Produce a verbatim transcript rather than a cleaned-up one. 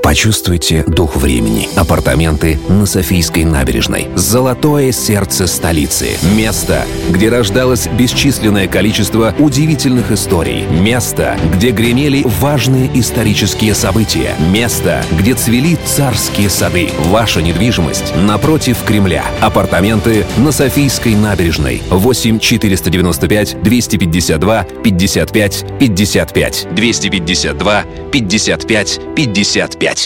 Почувствуйте дух времени. Апартаменты на Софийской набережной. Золотое сердце столицы. Место, где рождалось бесчисленное количество удивительных историй. Место, где гремели важные исторические события. Место, где цвели царские сады. Ваша недвижимость напротив Кремля. Апартаменты на Софийской набережной. восемь четыреста девяносто пять двести пятьдесят два пятьдесят пять пятьдесят пять. двести пятьдесят два пятьдесят пять пятьдесят пять.